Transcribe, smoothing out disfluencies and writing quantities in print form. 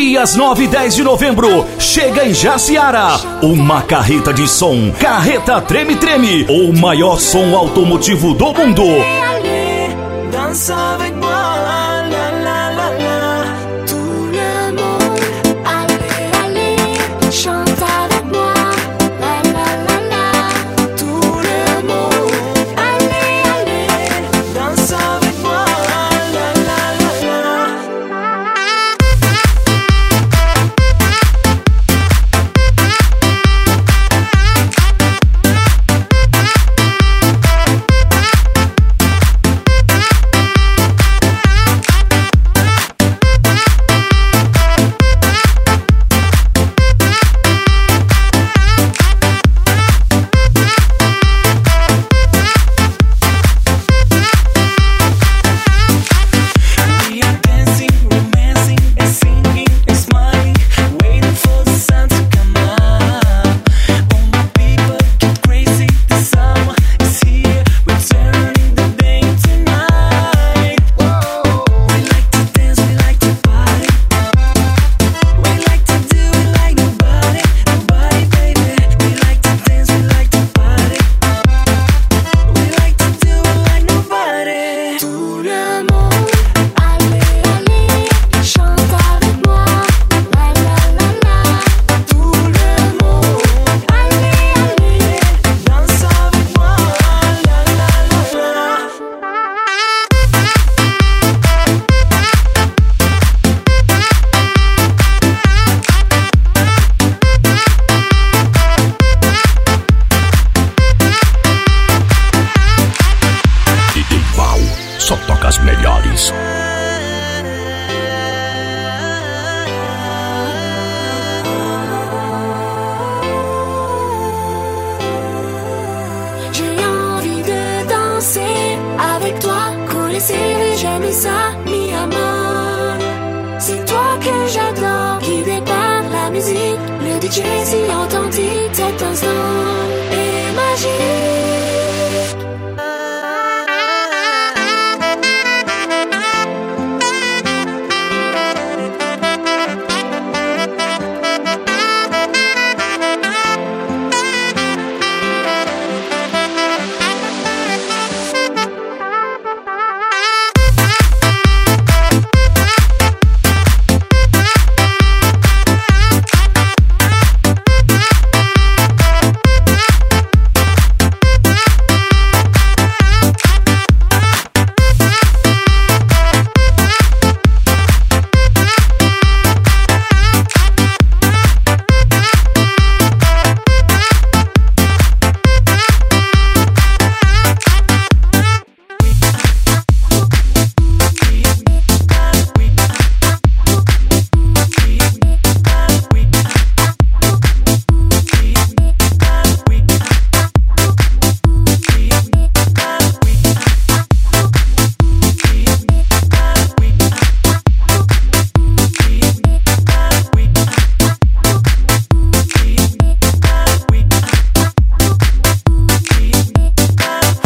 Dias 9 e 10 de novembro, chega em Jaciara uma carreta de som, Carreta Treme Treme, o maior som automotivo do mundo. Danse avec moi, la la la la. Tout le monde, allez, allez, chante avec moi, la la la la. Tout le monde, allez, allez, danse avec moi, la la la la. Só toca as melhores. J'ai envie de danser avec toi, couler serré, j'aime ça, mi amor. C'est toi que j'adore, guidé par la musique, le DJ si authentique cet instant.